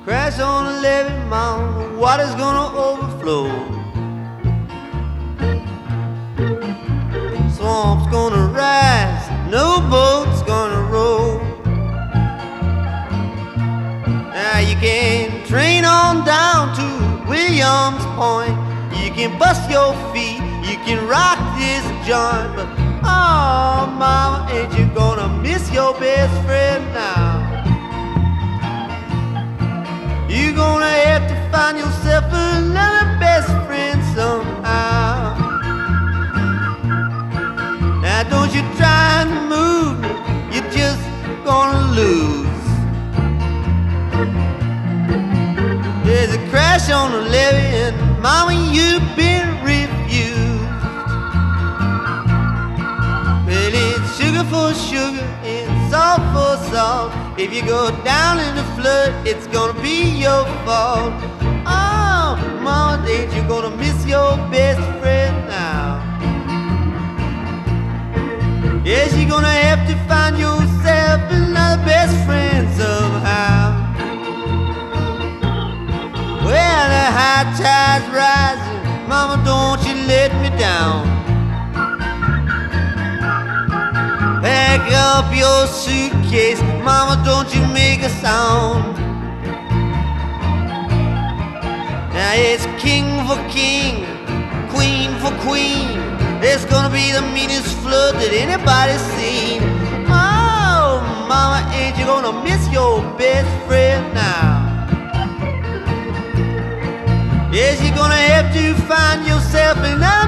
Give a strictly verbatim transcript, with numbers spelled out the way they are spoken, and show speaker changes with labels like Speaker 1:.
Speaker 1: Crash on a levee, mama, water's gonna overflow. Swamp's gonna rise, no boat's gonna row. Now you can train on down to Williams Point. You can bust your feet, you can rock this joint, but oh, mama, ain't you gonna miss your best friend now? You're gonna have to find yourself another best friend somehow. Now don't you try and move me, you're just gonna lose. There's a crash on the levee and mama, you've been refused. Well, it's sugar for sugar and salt for salt. If you go down in the flood, it's gonna be your fault. Oh, mama, ain't you gonna miss your best friend now? Yes, you're gonna have to find yourself another best friend somehow. Well, the high tide's rising, mama, don't you let me down. Pack up your suitcase, mama, don't you make a sound. Now it's king for king, queen for queen. It's gonna be the meanest flood that anybody's seen. Oh, mama, ain't you gonna miss your best friend now? Yes, you're gonna have to find yourself another